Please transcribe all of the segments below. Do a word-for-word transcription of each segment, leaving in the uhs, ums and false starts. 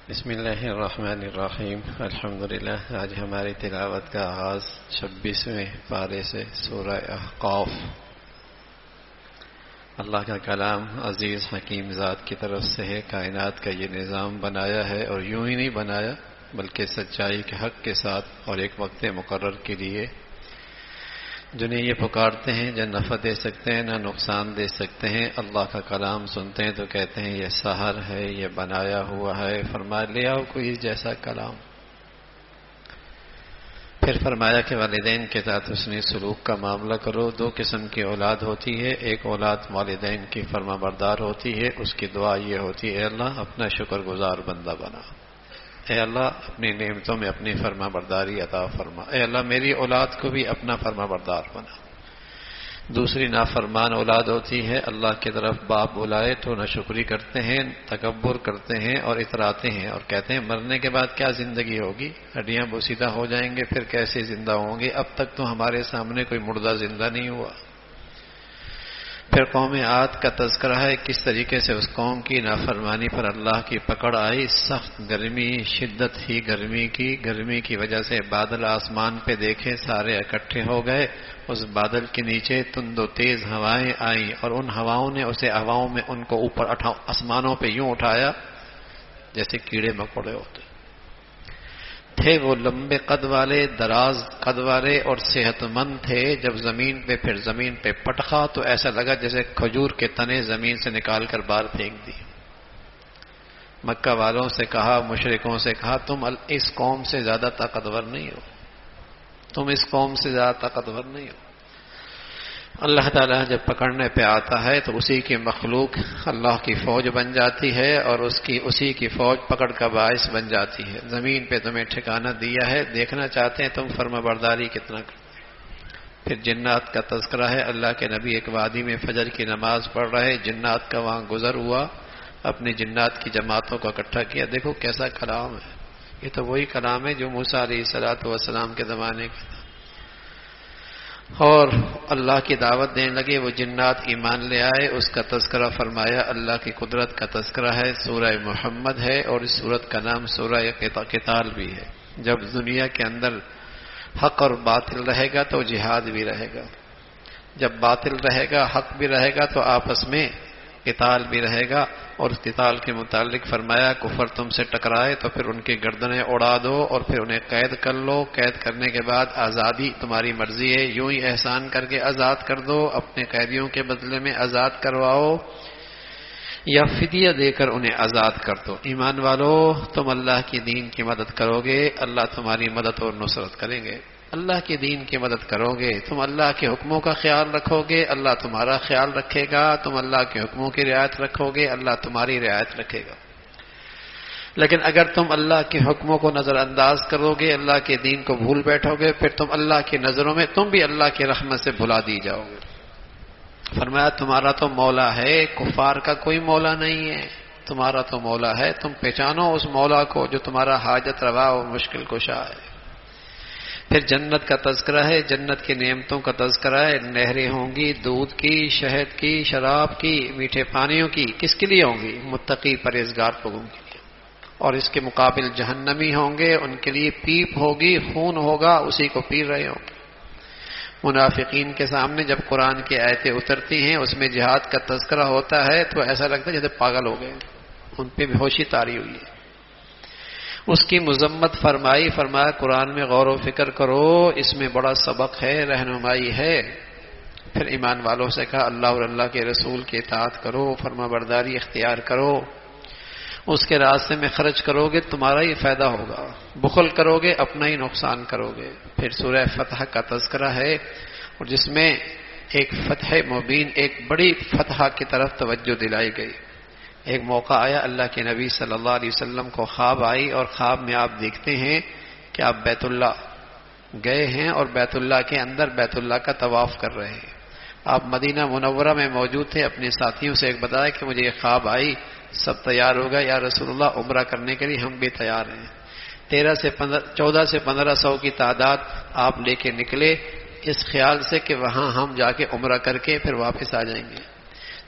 بسم اللہ الرحمن الرحیم الحمدللہ. آج ہماری تلاوت کا آغاز چھبیسویں پارے سے سورہ احقاف. اللہ کا کلام عزیز حکیم ذات کی طرف سے ہے. کائنات کا یہ نظام بنایا ہے اور یوں ہی نہیں بنایا بلکہ سچائی کے حق کے ساتھ اور ایک وقت مقرر کے لیے. جنہیں یہ پکارتے ہیں جو نفع دے سکتے ہیں نہ نقصان دے سکتے ہیں. اللہ کا کلام سنتے ہیں تو کہتے ہیں یہ سحر ہے، یہ بنایا ہوا ہے. فرمایا لے آؤ کوئی جیسا کلام. پھر فرمایا کہ والدین کے ساتھ حسن سلوک کا معاملہ کرو. دو قسم کی اولاد ہوتی ہے. ایک اولاد والدین کی فرما بردار ہوتی ہے، اس کی دعا یہ ہوتی ہے اللہ اپنا شکر گزار بندہ بنا. اے اللہ اپنی نعمتوں میں اپنی فرما برداری عطا فرما. اے اللہ میری اولاد کو بھی اپنا فرما بردار بنا. دوسری نافرمان اولاد ہوتی ہے. اللہ کی طرف باپ بلائے تو ناشکری کرتے ہیں، تکبر کرتے ہیں اور اتراتے ہیں اور کہتے ہیں مرنے کے بعد کیا زندگی ہوگی، ہڈیاں بوسیدہ ہو جائیں گے پھر کیسے زندہ ہوں گے، اب تک تو ہمارے سامنے کوئی مردہ زندہ نہیں ہوا. پھر قوم عاد کا تذکرہ ہے کس طریقے سے اس قوم کی نافرمانی پر اللہ کی پکڑ آئی. سخت گرمی، شدت ہی گرمی کی گرمی کی وجہ سے بادل آسمان پہ دیکھے سارے اکٹھے ہو گئے. اس بادل کے نیچے تند و تیز ہوائیں آئیں اور ان ہواؤں نے اسے ہواؤں میں ان کو اوپر آسمانوں پہ یوں اٹھایا جیسے کیڑے مکوڑے ہوتے تھے. وہ لمبے قد والے، دراز قد والے اور صحت مند تھے. جب زمین پہ پھر زمین پہ پٹخا تو ایسا لگا جیسے کھجور کے تنے زمین سے نکال کر باہر پھینک دی. مکہ والوں سے کہا، مشرکوں سے کہا تم اس قوم سے زیادہ طاقتور نہیں ہو، تم اس قوم سے زیادہ طاقتور نہیں ہو. اللہ تعالیٰ جب پکڑنے پہ آتا ہے تو اسی کی مخلوق اللہ کی فوج بن جاتی ہے اور اس کی اسی کی فوج پکڑ کا باعث بن جاتی ہے. زمین پہ تمہیں ٹھکانہ دیا ہے، دیکھنا چاہتے ہیں تم فرما برداری کتنا کرتے. پھر جنات کا تذکرہ ہے. اللہ کے نبی ایک وادی میں فجر کی نماز پڑھ رہے، جنات کا وہاں گزر ہوا، اپنی جنات کی جماعتوں کو اکٹھا کیا. دیکھو کیسا کلام ہے، یہ تو وہی کلام ہے جو موسیٰ علیہ الصلوۃ والسلام کے زمانے کا تھا. اور اللہ کی دعوت دینے لگے. وہ جنات ایمان لے آئے. اس کا تذکرہ فرمایا. اللہ کی قدرت کا تذکرہ ہے. سورہ محمد ہے اور اس سورت کا نام سورہ قتال بھی ہے. جب دنیا کے اندر حق اور باطل رہے گا تو جہاد بھی رہے گا. جب باطل رہے گا حق بھی رہے گا تو آپس میں قتال بھی رہے گا. اور اس قتال کے متعلق فرمایا کفر تم سے ٹکرائے تو پھر ان کی گردنیں اڑا دو اور پھر انہیں قید کر لو. قید کرنے کے بعد آزادی تمہاری مرضی ہے، یوں ہی احسان کر کے آزاد کر دو، اپنے قیدیوں کے بدلے میں آزاد کرواؤ یا فدیہ دے کر انہیں آزاد کر دو. ایمان والو تم اللہ کی دین کی مدد کرو گے، اللہ تمہاری مدد اور نصرت کریں گے. اللہ کے دین کی مدد کرو گے، تم اللہ کے حکموں کا خیال رکھو گے، اللہ تمہارا خیال رکھے گا. تم اللہ کے حکموں کی رعایت رکھو گے، اللہ تمہاری رعایت رکھے گا. لیکن اگر تم اللہ کے حکموں کو نظر انداز کرو گے، اللہ کے دین کو بھول بیٹھو گے، پھر تم اللہ کی نظروں میں تم بھی اللہ کی رحمت سے بھلا دی جاؤ گے. فرمایا تمہارا تو مولا ہے، کفار کا کوئی مولا نہیں ہے، تمہارا تو مولا ہے. تم پہچانو اس مولا کو جو تمہارا حاجت روا اور مشکل کشا ہے. پھر جنت کا تذکرہ ہے. جنت کی نعمتوں کا تذکرہ ہے. نہریں ہوں گی دودھ کی، شہد کی، شراب کی، میٹھے پانیوں کی. کس کے لیے ہوں گی؟ متقی پرہیزگار لوگوں کے لیے. اور اس کے مقابل جہنمی ہوں گے، ان کے لیے پیپ ہوگی، خون ہوگا، اسی کو پی رہے ہوں گے. منافقین کے سامنے جب قرآن کی آیتیں اترتی ہیں اس میں جہاد کا تذکرہ ہوتا ہے تو ایسا لگتا ہے جیسے پاگل ہو گئے، ان پہ بھی ہوشی طاری ہوئی ہے. اس کی مذمت فرمائی. فرمایا قرآن میں غور و فکر کرو، اس میں بڑا سبق ہے، رہنمائی ہے. پھر ایمان والوں سے کہا اللہ اور اللہ کے رسول کی اطاعت کرو، فرما برداری اختیار کرو، اس کے راستے میں خرچ کرو گے تمہارا ہی فائدہ ہوگا، بخل کرو گے اپنا ہی نقصان کرو گے. پھر سورہ فتح کا تذکرہ ہے اور جس میں ایک فتح مبین، ایک بڑی فتح کی طرف توجہ دلائی گئی. ایک موقع آیا اللہ کے نبی صلی اللہ علیہ وسلم کو خواب آئی اور خواب میں آپ دیکھتے ہیں کہ آپ بیت اللہ گئے ہیں اور بیت اللہ کے اندر بیت اللہ کا طواف کر رہے ہیں. آپ مدینہ منورہ میں موجود تھے. اپنے ساتھیوں سے ایک بتایا کہ مجھے یہ خواب آئی، سب تیار ہو گئے، یا رسول اللہ عمرہ کرنے کے لیے ہم بھی تیار ہیں. تیرہ سے پندرہ چودہ سے پندرہ سو کی تعداد آپ لے کے نکلے اس خیال سے کہ وہاں ہم جا کے عمرہ کر کے پھر واپس آ جائیں گے.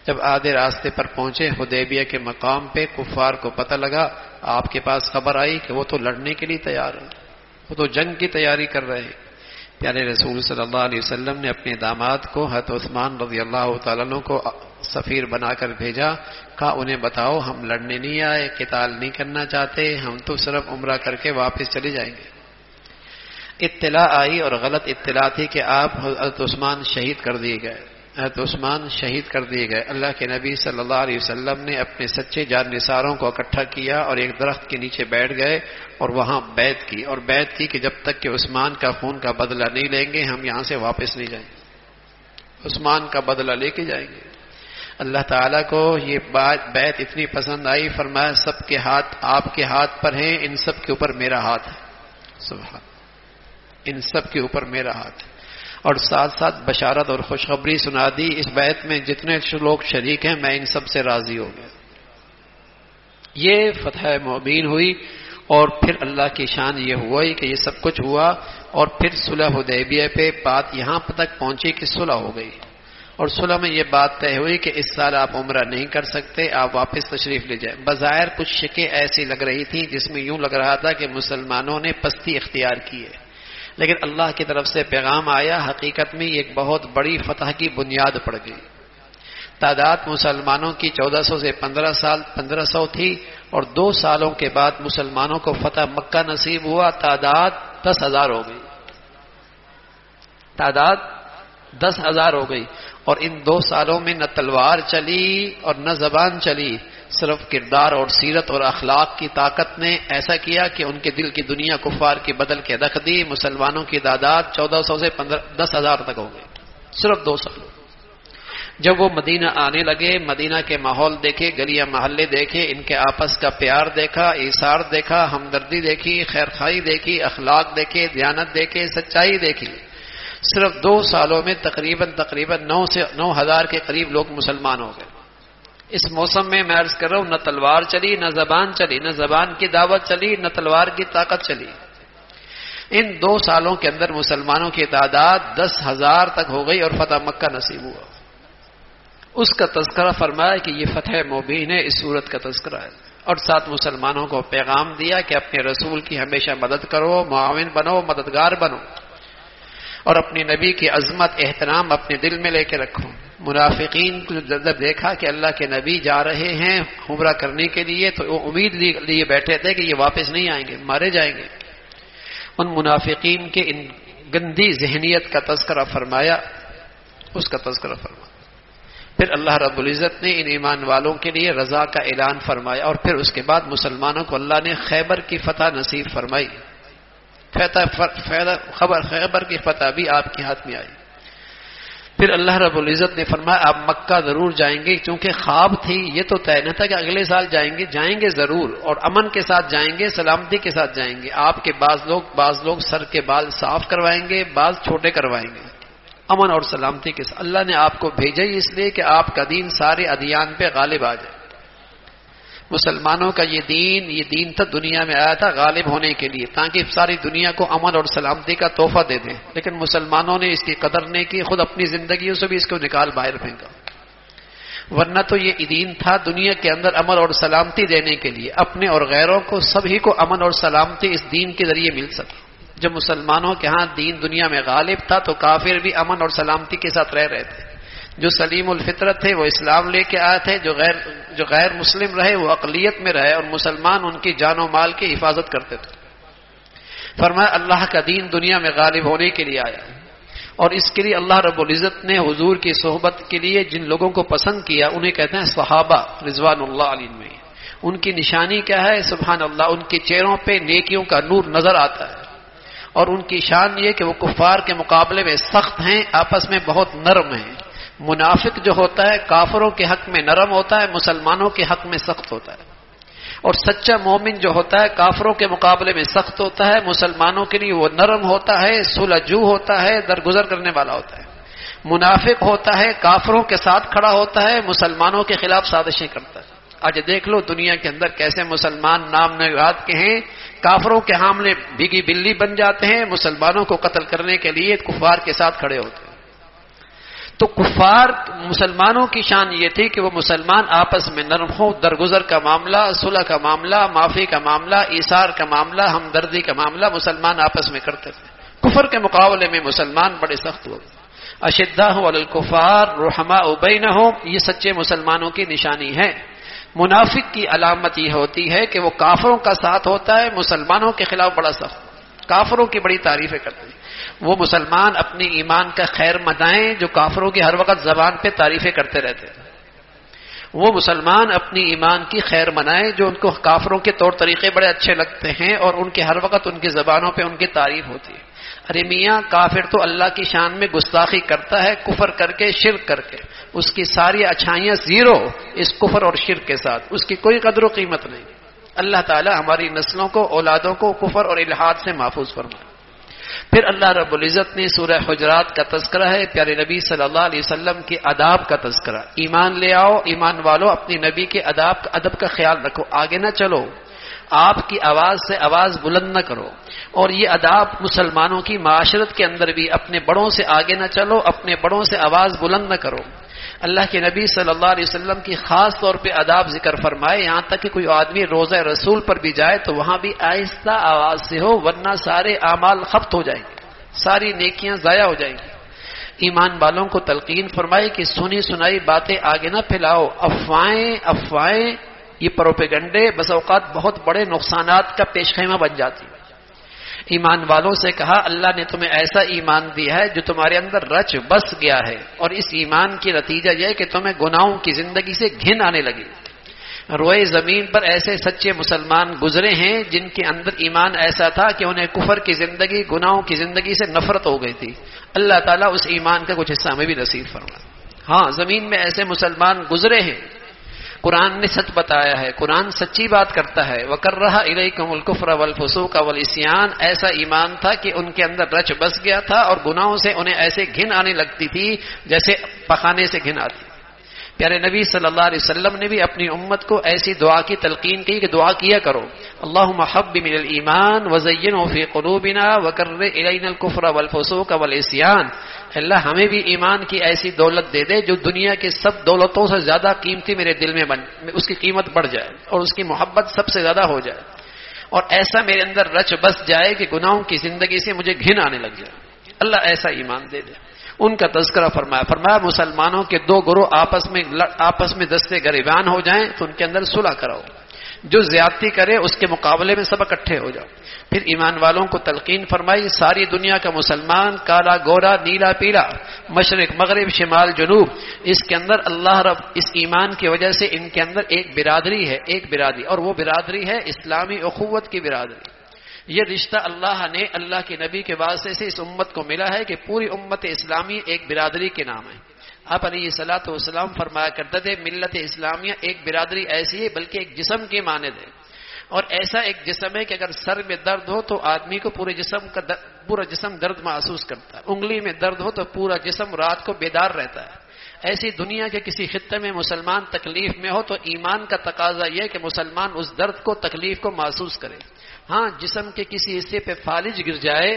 جب آدھے راستے پر پہنچے حدیبیہ کے مقام پہ، کفار کو پتہ لگا، آپ کے پاس خبر آئی کہ وہ تو لڑنے کے لیے تیار ہیں، وہ تو جنگ کی تیاری کر رہے ہیں۔ پیارے رسول صلی اللہ علیہ وسلم نے اپنے داماد کو حضرت عثمان رضی اللہ تعالیٰ عنہ کو سفیر بنا کر بھیجا، کہا انہیں بتاؤ ہم لڑنے نہیں آئے، قتال نہیں کرنا چاہتے، ہم تو صرف عمرہ کر کے واپس چلے جائیں گے۔ اطلاع آئی اور غلط اطلاع تھی کہ آپ حضرت عثمان شہید کر دیے گئے، حضرت عثمان شہید کر دیے گئے۔ اللہ کے نبی صلی اللہ علیہ وسلم نے اپنے سچے جان نثاروں کو اکٹھا کیا اور ایک درخت کے نیچے بیٹھ گئے اور وہاں بیعت کی، اور بیعت کی کہ جب تک کہ عثمان کا خون کا بدلہ نہیں لیں گے ہم یہاں سے واپس نہیں جائیں گے، عثمان کا بدلہ لے کے جائیں گے۔ اللہ تعالیٰ کو یہ بات بیعت اتنی پسند آئی، فرمایا سب کے ہاتھ آپ کے ہاتھ پر ہیں، ان سب کے اوپر میرا ہاتھ ہے، سبحان، ان سب کے اوپر میرا ہاتھ ہے۔ اور ساتھ ساتھ بشارت اور خوشخبری سنا دی، اس بیعت میں جتنے لوگ شریک ہیں میں ان سب سے راضی ہو گیا۔ یہ فتح مبین ہوئی، اور پھر اللہ کی شان یہ ہوا ہی کہ یہ سب کچھ ہوا، اور پھر صلح حدیبیہ پہ بات یہاں تک پہنچی کہ صلح ہو گئی، اور صلح میں یہ بات طے ہوئی کہ اس سال آپ عمرہ نہیں کر سکتے، آپ واپس تشریف لے جائیں۔ بظاہر کچھ شکیں ایسی لگ رہی تھیں جس میں یوں لگ رہا تھا کہ مسلمانوں نے پستی اختیار کی ہے، لیکن اللہ کی طرف سے پیغام آیا، حقیقت میں ایک بہت بڑی فتح کی بنیاد پڑ گئی۔ تعداد مسلمانوں کی چودہ سو سے پندرہ سال پندرہ سو تھی، اور دو سالوں کے بعد مسلمانوں کو فتح مکہ نصیب ہوا، تعداد دس ہزار ہو گئی، تعداد دس ہزار ہو گئی۔ اور ان دو سالوں میں نہ تلوار چلی اور نہ زبان چلی، صرف کردار اور سیرت اور اخلاق کی طاقت نے ایسا کیا کہ ان کے دل کی دنیا کفار کی بدل کے رکھ دی۔ مسلمانوں کی تعداد چودہ سو سے دس ہزار تک ہو گئی، صرف دو سالوں۔ جب وہ مدینہ آنے لگے، مدینہ کے ماحول دیکھے، گلیاں محلے دیکھے، ان کے آپس کا پیار دیکھا، ایثار دیکھا، ہمدردی دیکھی، خیرخواہی دیکھی، اخلاق دیکھے، دیانت دیکھے، سچائی دیکھی، صرف دو سالوں میں تقریباً تقریباً نو سے نو ہزار کے قریب لوگ مسلمان ہو گئے۔ اس موسم میں میں عرض کر رہا ہوں، نہ تلوار چلی، نہ زبان چلی، نہ زبان کی دعوت چلی، نہ تلوار کی طاقت چلی۔ ان دو سالوں کے اندر مسلمانوں کی تعداد دس ہزار تک ہو گئی اور فتح مکہ نصیب ہوا۔ اس کا تذکرہ فرمایا کہ یہ فتح مبین ہے، اس صورت کا تذکرہ ہے، اور ساتھ مسلمانوں کو پیغام دیا کہ اپنے رسول کی ہمیشہ مدد کرو، معاون بنو، مددگار بنو، اور اپنی نبی کی عظمت احترام اپنے دل میں لے کے رکھو۔ منافقین کو جب دیکھا کہ اللہ کے نبی جا رہے ہیں عمرہ کرنے کے لیے تو وہ امید لیے بیٹھے تھے کہ یہ واپس نہیں آئیں گے، مارے جائیں گے۔ ان منافقین کے ان گندی ذہنیت کا تذکرہ فرمایا، اس کا تذکرہ فرمایا۔ پھر اللہ رب العزت نے ان ایمان والوں کے لیے رضا کا اعلان فرمایا، اور پھر اس کے بعد مسلمانوں کو اللہ نے خیبر کی فتح نصیب فرمائی۔ خبر خیبر کی فتح بھی آپ کے ہاتھ میں آئی۔ پھر اللہ رب العزت نے فرمایا آپ مکہ ضرور جائیں گے، چونکہ خواب تھی، یہ تو طے نہ تھا کہ اگلے سال جائیں گے، جائیں گے ضرور، اور امن کے ساتھ جائیں گے، سلامتی کے ساتھ جائیں گے۔ آپ کے بعض لوگ بعض لوگ سر کے بال صاف کروائیں گے، بعض چھوٹے کروائیں گے، امن اور سلامتی کے ساتھ۔ اللہ نے آپ کو بھیجا ہی اس لیے کہ آپ کا دین سارے ادیان پہ غالب آ جائے۔ مسلمانوں کا یہ دین یہ دین تھا دنیا میں آیا تھا غالب ہونے کے لیے، تاکہ ساری دنیا کو امن اور سلامتی کا تحفہ دے دیں، لیکن مسلمانوں نے اس کی قدر نہیں کی، خود اپنی زندگیوں سے بھی اس کو نکال باہر پھینکا۔ ورنہ تو یہ دین تھا دنیا کے اندر امن اور سلامتی دینے کے لیے، اپنے اور غیروں کو سبھی کو امن اور سلامتی اس دین کے ذریعے مل سکے۔ جب مسلمانوں کے ہاں دین دنیا میں غالب تھا تو کافر بھی امن اور سلامتی کے ساتھ رہ رہے تھے۔ جو سلیم الفطرت تھے وہ اسلام لے کے آئے تھے، جو غیر جو غیر مسلم رہے وہ اقلیت میں رہے، اور مسلمان ان کی جان و مال کی حفاظت کرتے تھے۔ فرمایا اللہ کا دین دنیا میں غالب ہونے کے لیے آیا، اور اس کے لیے اللہ رب العزت نے حضور کی صحبت کے لیے جن لوگوں کو پسند کیا انہیں کہتے ہیں صحابہ رضوان اللہ علیہم میں۔ ان کی نشانی کیا ہے؟ سبحان اللہ، ان کے چہروں پہ نیکیوں کا نور نظر آتا ہے، اور ان کی شان یہ کہ وہ کفار کے مقابلے میں سخت ہیں، آپس میں بہت نرم ہیں۔ منافق جو ہوتا ہے کافروں کے حق میں نرم ہوتا ہے، مسلمانوں کے حق میں سخت ہوتا ہے، اور سچا مومن جو ہوتا ہے کافروں کے مقابلے میں سخت ہوتا ہے، مسلمانوں کے لیے وہ نرم ہوتا ہے، سلجو ہوتا ہے، درگزر کرنے والا ہوتا ہے۔ منافق ہوتا ہے کافروں کے ساتھ کھڑا ہوتا ہے، مسلمانوں کے خلاف سازشیں کرتا ہے۔ آج دیکھ لو دنیا کے اندر کیسے مسلمان نام نہاد کے ہیں، کافروں کے حاملے بھیگی بلی بن جاتے ہیں، مسلمانوں کو قتل کرنے کے لیے کفار کے ساتھ کھڑے ہوتے ہیں۔ تو کفار مسلمانوں کی شان یہ تھی کہ وہ مسلمان آپس میں نرم ہو، درگزر کا معاملہ، صلح کا معاملہ، معافی کا معاملہ، ایثار کا معاملہ، ہمدردی کا معاملہ مسلمان آپس میں کرتے تھے۔ کفر کے مقابلے میں مسلمان بڑے سخت ہوئے۔ اشداء علی الکفار رحماء بینہم، یہ سچے مسلمانوں کی نشانی ہے۔ منافق کی علامت یہ ہوتی ہے کہ وہ کافروں کا ساتھ ہوتا ہے، مسلمانوں کے خلاف بڑا سخت، کافروں کی بڑی تعریفیں کرتے ہیں۔ وہ مسلمان اپنی ایمان کا خیر مدائیں جو کافروں کی ہر وقت زبان پہ تعریفیں کرتے رہتے ہیں۔ وہ مسلمان اپنی ایمان کی خیر منائیں جو ان کو کافروں کے طور طریقے بڑے اچھے لگتے ہیں اور ان کے ہر وقت ان کی زبانوں پہ ان کی تعریف ہوتی ہے۔ ارے میاں کافر تو اللہ کی شان میں گستاخی کرتا ہے، کفر کر کے، شرک کر کے، اس کی ساری اچھائیاں زیرو اس کفر اور شرک کے ساتھ، اس کی کوئی قدر و قیمت نہیں۔ اللہ تعالی ہماری نسلوں کو، اولادوں کو کفر اور الحاد سے محفوظ فرمائے۔ پھر اللہ رب العزت نے سورہ حجرات کا تذکرہ ہے، پیارے نبی صلی اللہ علیہ وسلم کے آداب کا تذکرہ۔ ایمان لے آؤ، ایمان والو اپنی نبی کے آداب ادب کا خیال رکھو، آگے نہ چلو، آپ کی آواز سے آواز بلند نہ کرو، اور یہ آداب مسلمانوں کی معاشرت کے اندر بھی اپنے بڑوں سے آگے نہ چلو، اپنے بڑوں سے آواز بلند نہ کرو۔ اللہ کے نبی صلی اللہ علیہ وسلم کی خاص طور پہ آداب ذکر فرمائے، یہاں تک کہ کوئی آدمی روضہ رسول پر بھی جائے تو وہاں بھی آہستہ آواز سے ہو، ورنہ سارے اعمال خبت ہو جائیں گے، ساری نیکیاں ضائع ہو جائیں گی۔ ایمان والوں کو تلقین فرمائی کہ سنی سنائی باتیں آگے نہ پھیلاؤ، افواہیں افواہیں یہ پروپیگنڈے بس اوقات بہت بڑے نقصانات کا پیش خیمہ بن جاتی ہے۔ ایمان والوں سے کہا اللہ نے تمہیں ایسا ایمان دیا ہے جو تمہارے اندر رچ بس گیا ہے، اور اس ایمان کی نتیجہ یہ ہے کہ تمہیں گناہوں کی زندگی سے گھن آنے لگی۔ روئے زمین پر ایسے سچے مسلمان گزرے ہیں جن کے اندر ایمان ایسا تھا کہ انہیں کفر کی زندگی، گناہوں کی زندگی سے نفرت ہو گئی تھی۔ اللہ تعالیٰ اس ایمان کا کچھ حصہ ہمیں بھی نصیب فرمائے۔ ہاں زمین میں ایسے مسلمان گزرے ہیں، قرآن نے سچ بتایا ہے، قرآن سچی بات کرتا ہے۔ وَكَرَّهَ إِلَيْكُمُ الْكُفْرَ وَالْفُسُوقَ وَالْعِصْيَانَ، ایسا ایمان تھا کہ ان کے اندر رچ بس گیا تھا اور گناہوں سے انہیں ایسے گھن آنے لگتی تھی جیسے پخانے سے گھن آتی۔ پیارے نبی صلی اللہ علیہ وسلم نے بھی اپنی امت کو ایسی دعا کی تلقین کی کہ دعا کیا کرو، اللہم حبب من الایمان وزینہ فی قلوبنا وکرر الینا الکفر والفسوق والعصیان، اللہ ہمیں بھی ایمان کی ایسی دولت دے دے جو دنیا کے سب دولتوں سے زیادہ قیمتی میرے دل میں بن، اس کی قیمت بڑھ جائے اور اس کی محبت سب سے زیادہ ہو جائے، اور ایسا میرے اندر رچ بس جائے کہ گناہوں کی زندگی سے مجھے گھن آنے لگ جائے۔ اللہ ایسا ایمان دے دے۔ ان کا تذکرہ فرمایا فرمایا مسلمانوں کے دو گروہ آپس میں آپس میں دستے گریبان ہو جائیں تو ان کے اندر صلح کراؤ، جو زیادتی کرے اس کے مقابلے میں سب اکٹھے ہو جاؤ۔ پھر ایمان والوں کو تلقین فرمائی ساری دنیا کا مسلمان، کالا گورا نیلا پیلا، مشرق مغرب شمال جنوب، اس کے اندر اللہ رب اس ایمان کی وجہ سے ان کے اندر ایک برادری ہے، ایک برادری، اور وہ برادری ہے اسلامی اخوت کی برادری۔ یہ رشتہ اللہ نے اللہ کے نبی کے واسطے سے اس امت کو ملا ہے کہ پوری امت اسلامی ایک برادری کے نام ہے۔ آپ علیہ الصلوۃ والسلام فرمایا کرتے تھے ملت اسلامیہ ایک برادری ایسی ہے بلکہ ایک جسم کی مانند ہے، اور ایسا ایک جسم ہے کہ اگر سر میں درد ہو تو آدمی کو پورے جسم کا در... پورا جسم درد محسوس کرتا ہے، انگلی میں درد ہو تو پورا جسم رات کو بیدار رہتا ہے۔ ایسی دنیا کے کسی خطے میں مسلمان تکلیف میں ہو تو ایمان کا تقاضا یہ کہ مسلمان اس درد کو، تکلیف کو محسوس کرے۔ ہاں جسم کے کسی حصے پہ فالج گر جائے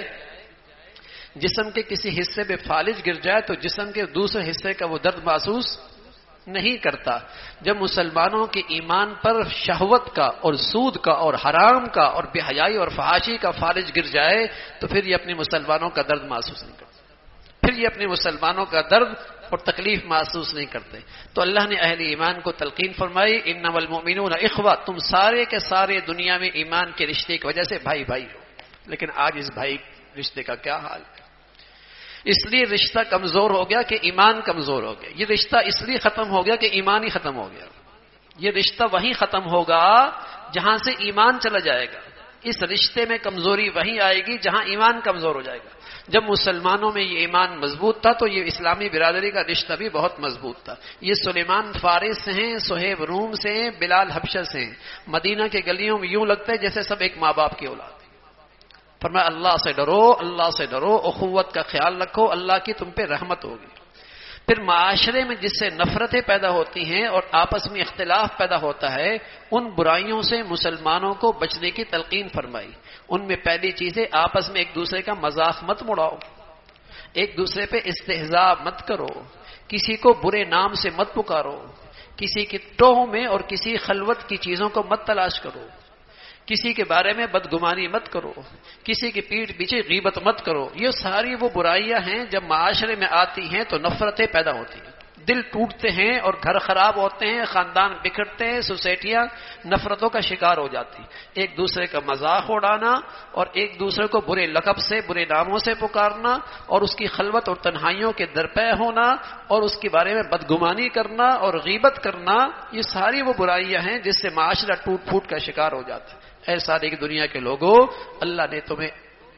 جسم کے کسی حصے پہ فالج گر جائے تو جسم کے دوسرے حصے کا وہ درد محسوس نہیں کرتا۔ جب مسلمانوں کے ایمان پر شہوت کا اور سود کا اور حرام کا اور بے حیائی اور فحاشی کا فالج گر جائے تو پھر یہ اپنے مسلمانوں کا درد محسوس نہیں کرتا، پھر یہ اپنے مسلمانوں کا درد اور تکلیف محسوس نہیں کرتے۔ تو اللہ نے اہل ایمان کو تلقین فرمائی انما المؤمنون اخوہ، تم سارے کے سارے دنیا میں ایمان کے رشتے کی وجہ سے بھائی بھائی ہو، لیکن آج اس بھائی رشتے کا کیا حال ہے؟ اس لیے رشتہ کمزور ہو گیا کہ ایمان کمزور ہو گیا، یہ رشتہ اس لیے ختم ہو گیا کہ ایمان ہی ختم ہو گیا۔ یہ رشتہ وہیں ختم ہوگا جہاں سے ایمان چلا جائے گا، اس رشتے میں کمزوری وہیں آئے گی جہاں ایمان کمزور ہو جائے گا۔ جب مسلمانوں میں یہ ایمان مضبوط تھا تو یہ اسلامی برادری کا رشتہ بھی بہت مضبوط تھا۔ یہ سلیمان فارس سے ہیں، صہیب روم سے ہیں، بلال حبشہ سے ہیں، مدینہ کے گلیوں میں یوں لگتا ہے جیسے سب ایک ماں باپ کی اولاد۔ فرمایا اللہ سے ڈرو، اللہ سے ڈرو، اخوت کا خیال رکھو، اللہ کی تم پہ رحمت ہوگی۔ پھر معاشرے میں جس سے نفرتیں پیدا ہوتی ہیں اور آپس میں اختلاف پیدا ہوتا ہے، ان برائیوں سے مسلمانوں کو بچنے کی تلقین فرمائی۔ ان میں پہلی چیز ہے آپس میں ایک دوسرے کا مذاق مت اڑاؤ، ایک دوسرے پہ استہزاء مت کرو، کسی کو برے نام سے مت پکارو، کسی کی ٹوہ میں اور کسی خلوت کی چیزوں کو مت تلاش کرو، کسی کے بارے میں بدگمانی مت کرو، کسی کی پیٹھ پیچھے غیبت مت کرو. یہ ساری وہ برائیاں ہیں جب معاشرے میں آتی ہیں تو نفرتیں پیدا ہوتی ہیں، دل ٹوٹتے ہیں اور گھر خراب ہوتے ہیں، خاندان بکھرتے ہیں، سوسائٹیاں نفرتوں کا شکار ہو جاتی، ایک دوسرے کا مذاق اڑانا اور ایک دوسرے کو برے لقب سے برے ناموں سے پکارنا اور اس کی خلوت اور تنہائیوں کے درپے ہونا اور اس کے بارے میں بدگمانی کرنا اور غیبت کرنا، یہ ساری وہ برائیاں ہیں جس سے معاشرہ ٹوٹ پھوٹ کا شکار ہو جاتا ہے. اے ساری دنیا کے لوگوں، اللہ نے تمہیں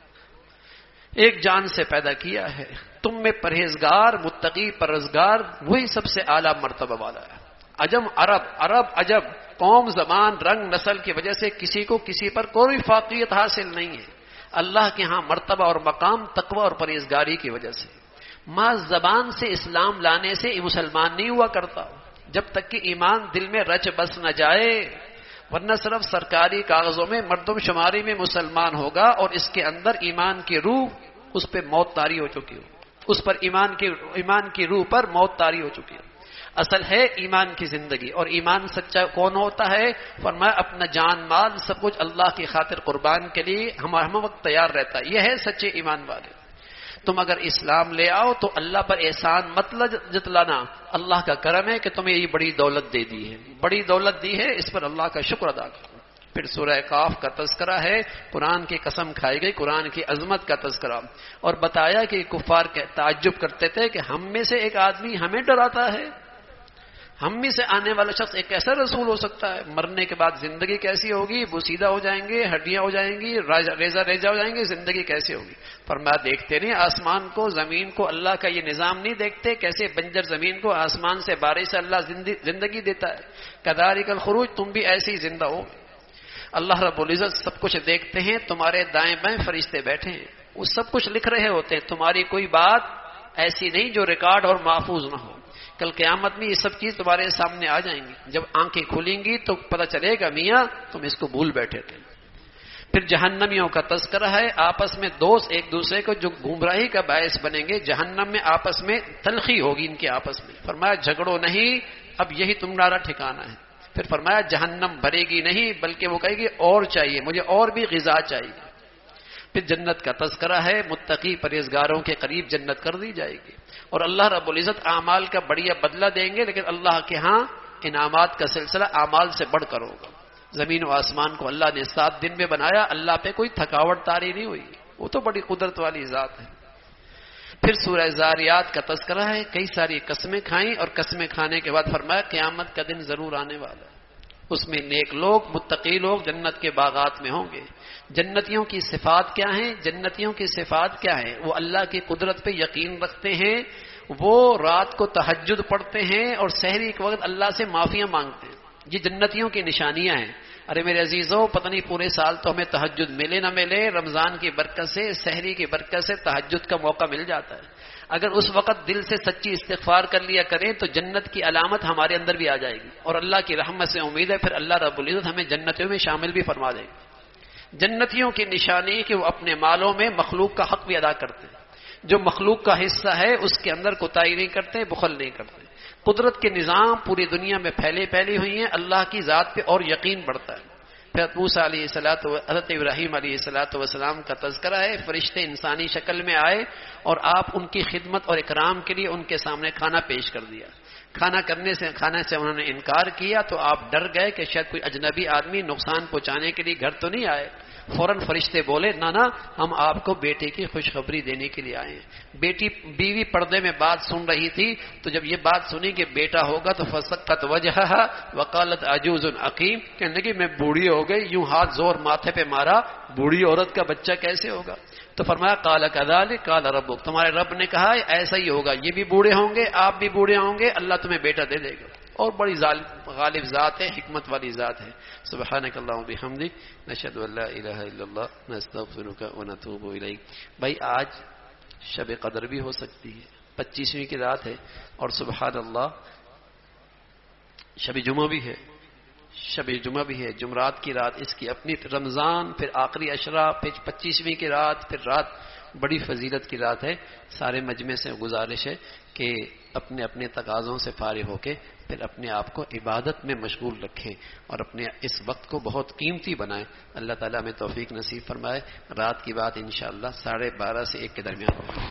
ایک جان سے پیدا کیا ہے، تم میں پرہیزگار متقی پرہیزگار وہی سب سے اعلیٰ مرتبہ والا ہے. عجم عرب عرب عجب، قوم زبان رنگ نسل کی وجہ سے کسی کو کسی پر کوئی فوقیت حاصل نہیں ہے. اللہ کے ہاں مرتبہ اور مقام تقوی اور پرہیزگاری کی وجہ سے. ماں زبان سے اسلام لانے سے مسلمان نہیں ہوا کرتا جب تک کہ ایمان دل میں رچ بس نہ جائے، ورنہ صرف سرکاری کاغذوں میں مردم شماری میں مسلمان ہوگا اور اس کے اندر ایمان کی روح اس پہ موت طاری ہو چکی ہو، اس پر ایمان کی ایمان کی روح پر موت طاری ہو چکی ہے. اصل ہے ایمان کی زندگی، اور ایمان سچا کون ہوتا ہے؟ فرمایا اپنا جان مال سب کچھ اللہ کی خاطر قربان کے لیے ہم ہم وقت تیار رہتا ہے. یہ ہے سچے ایمان والے. تم اگر اسلام لے آؤ تو اللہ پر احسان مت جتلانا، اللہ کا کرم ہے کہ تمہیں یہ بڑی دولت دے دی ہے، بڑی دولت دی ہے، اس پر اللہ کا شکر ادا کرو. پھر سورہ کاف کا تذکرہ ہے، قرآن کی قسم کھائی گئی، قرآن کی عظمت کا تذکرہ، اور بتایا کہ کفار کے تعجب کرتے تھے کہ ہم میں سے ایک آدمی ہمیں ڈراتا ہے، ہم میں سے آنے والا شخص ایک ایسا رسول ہو سکتا ہے، مرنے کے بعد زندگی کیسی ہوگی، بوسیدہ ہو جائیں گے، ہڈیاں ہو جائیں گی، ریزہ ریزہ ہو جائیں گے، زندگی کیسی ہوگی؟ فرمایا دیکھتے نہیں آسمان کو زمین کو، اللہ کا یہ نظام نہیں دیکھتے کیسے بنجر زمین کو آسمان سے بارش سے اللہ زندگی دیتا ہے. کذالک الخروج، تم بھی ایسی زندہ ہو. اللہ رب العزت سب کچھ دیکھتے ہیں، تمہارے دائیں بائیں فرشتے بیٹھے ہیں، وہ سب کچھ لکھ رہے ہوتے ہیں. تمہاری کوئی بات ایسی نہیں جو ریکارڈ اور محفوظ نہ ہو. کل قیامت میں یہ سب چیز تمہارے سامنے آ جائیں گی. جب آنکھیں کھلیں گی تو پتہ چلے گا میاں تم اس کو بھول بیٹھے تھے. پھر جہنمیوں کا تذکرہ ہے، آپس میں دوست ایک دوسرے کو جو گمراہی کا باعث بنیں گے، جہنم میں آپس میں تلخی ہوگی ان کے آپس میں. فرمایا جھگڑو نہیں، اب یہی تمہارا ٹھکانہ ہے. پھر فرمایا جہنم بھرے گی نہیں بلکہ وہ کہے گی اور چاہیے مجھے، اور بھی غذا چاہیے. پھر جنت کا تذکرہ ہے، متقی پرہیزگاروں کے قریب جنت کر دی جائے گی، اور اللہ رب العزت اعمال کا بڑھیا بدلہ دیں گے. لیکن اللہ کے ہاں انعامات کا سلسلہ اعمال سے بڑھ کر ہوگا. زمین و آسمان کو اللہ نے سات دن میں بنایا، اللہ پہ کوئی تھکاوٹ طاری نہیں ہوئی، وہ تو بڑی قدرت والی ذات ہے. پھر سورہ زاریات کا تذکرہ ہے، کئی ساری قسمیں کھائیں اور قسمیں کھانے کے بعد فرمایا قیامت کا دن ضرور آنے والا ہے، اس میں نیک لوگ متقی لوگ جنت کے باغات میں ہوں گے. جنتیوں کی صفات کیا ہیں؟ جنتیوں کی صفات کیا ہیں؟ وہ اللہ کی قدرت پہ یقین رکھتے ہیں، وہ رات کو تہجد پڑھتے ہیں اور سحری کے وقت اللہ سے معافیاں مانگتے ہیں. یہ جنتیوں کی نشانیاں ہیں. ارے میرے عزیزوں، پتہ نہیں پورے سال تو ہمیں تہجد ملے نہ ملے، رمضان کی برکت سے سحری کی برکت سے تہجد کا موقع مل جاتا ہے. اگر اس وقت دل سے سچی استغفار کر لیا کریں تو جنت کی علامت ہمارے اندر بھی آ جائے گی، اور اللہ کی رحمت سے امید ہے پھر اللہ رب العزت ہمیں جنتیوں میں شامل بھی فرما دے گا. جنتیوں کی نشانی کہ وہ اپنے مالوں میں مخلوق کا حق بھی ادا کرتے ہیں، جو مخلوق کا حصہ ہے اس کے اندر کوتاہی نہیں کرتے، بخل نہیں کرتے. قدرت کے نظام پوری دنیا میں پھیلے پھیلی ہوئی ہیں، اللہ کی ذات پہ اور یقین بڑھتا ہے. پھر موسیٰ علیہ الصلوۃ و حضرت ابراہیم علیہ الصلوۃ والسلام کا تذکرہ ہے، فرشتے انسانی شکل میں آئے اور آپ ان کی خدمت اور اکرام کے لیے ان کے سامنے کھانا پیش کر دیا. کھانا کرنے سے کھانے سے انہوں نے انکار کیا تو آپ ڈر گئے کہ شاید کوئی اجنبی آدمی نقصان پہنچانے کے لیے گھر تو نہیں آئے. فوراً فرشتے بولے نہ نہ ہم آپ کو بیٹے کی خوشخبری دینے کے لیے آئے ہیں. بیٹی بیوی پردے میں بات سن رہی تھی تو جب یہ بات سنی کہ بیٹا ہوگا تو فسقت وجہہا وقالت عجوز عقیم، کہنے لگی میں بوڑھی ہو گئی، یوں ہاتھ زور ماتھے پہ مارا، بوڑھی عورت کا بچہ کیسے ہوگا؟ تو فرمایا قال کذالک قال ربک، تمہارے رب نے کہا ایسا ہی ہوگا، یہ بھی بوڑھے ہوں گے، آپ بھی بوڑھے ہوں گے، اللہ تمہیں بیٹا دے دے گا. اور بڑی غالب ذات ہے، حکمت والی ذات ہے. سبحانک اللہم بحمدک نشہد ان لا الہ الا اللہ نستغفرک ونتوب الیک. بھائی آج شب قدر بھی ہو سکتی ہے، پچیسویں کی رات ہے، اور سبحان اللہ شب جمعہ بھی ہے، شب جمعہ بھی ہے، جمعرات کی رات اس کی اپنی، رمضان پھر آخری عشرہ، پھر پچیسویں کی رات، پھر رات بڑی فضیلت کی رات ہے. سارے مجمع سے گزارش ہے کہ اپنے اپنے تقاضوں سے فارغ ہو کے پھر اپنے آپ کو عبادت میں مشغول رکھیں اور اپنے اس وقت کو بہت قیمتی بنائیں. اللہ تعالیٰ ہمیں توفیق نصیب فرمائے. رات کی بات انشاءاللہ ساڑھے بارہ سے ایک کے درمیان ہوگی.